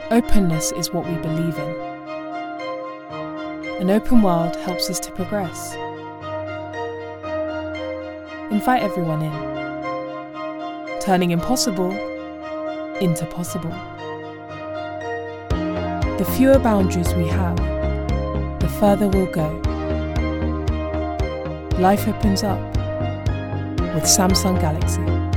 Openness is what we believe in. An open world helps us to progress. Invite everyone in, turning impossible into possible. The fewer boundaries we have, the further we'll go. Life opens up with Samsung Galaxy.